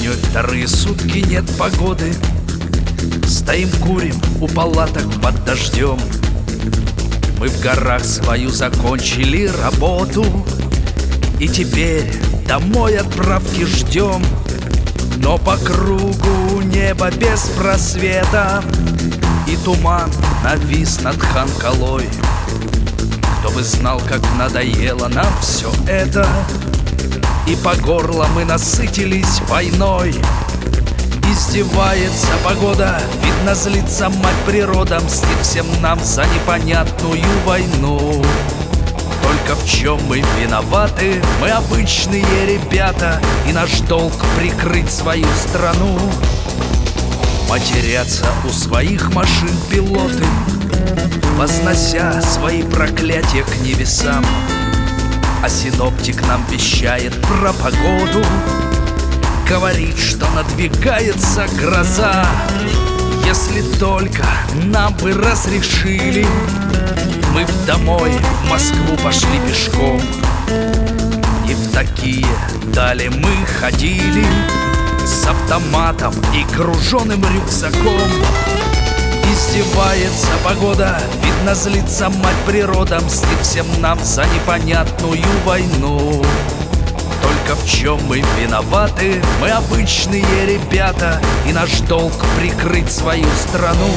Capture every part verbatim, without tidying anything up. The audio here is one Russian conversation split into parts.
Осенью вторые сутки нет погоды. Стоим, курим у палаток под дождем. Мы в горах свою закончили работу, и теперь домой отправки ждем. Но по кругу небо без просвета, и туман навис над Ханкалой. Кто бы знал, как надоело нам все это, и по горло мы насытились войной. Издевается погода, видно злится мать природа, мстит всем нам за непонятную войну. Только в чем мы виноваты? Мы обычные ребята, и наш долг прикрыть свою страну. Матерятся у своих машин пилоты, вознося свои проклятия к небесам. А синоптик нам вещает про погоду, говорит, что надвигается гроза. Если только нам бы разрешили, мы б домой в Москву пошли пешком. И в такие дали мы ходили с автоматом и груженым рюкзаком. Издевается погода, видно злится мать природа, мстит всем нам за непонятную войну. Только в чем мы виноваты? Мы обычные ребята, и наш долг прикрыть свою страну.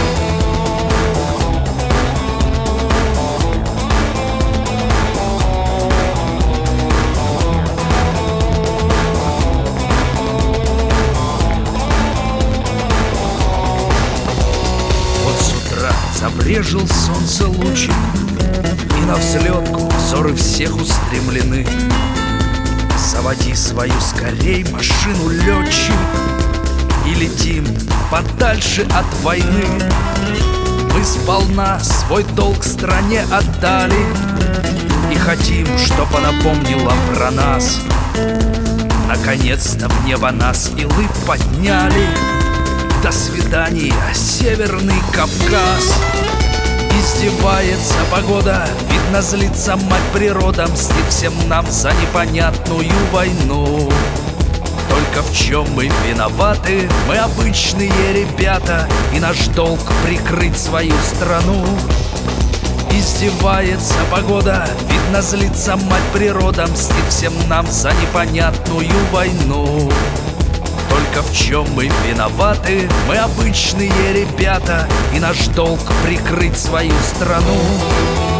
Вот с утра забрежил солнце лучик, и на взлетку взоры всех устремлены. Заводи свою скорей машину, летчик, и летим подальше от войны. Мы сполна свой долг стране отдали, и хотим, чтоб она помнила про нас. Наконец-то в небо нас илы подняли. До свидания, Северный Кавказ. Издевается погода, видно злится мать природа, мстит всем нам за непонятную войну. Только в чем мы виноваты? Мы обычные ребята, и наш долг прикрыть свою страну. Издевается погода, видно злится мать природа, мстит всем нам за непонятную войну. Только в чем мы виноваты? Мы обычные ребята, и наш долг прикрыть свою страну.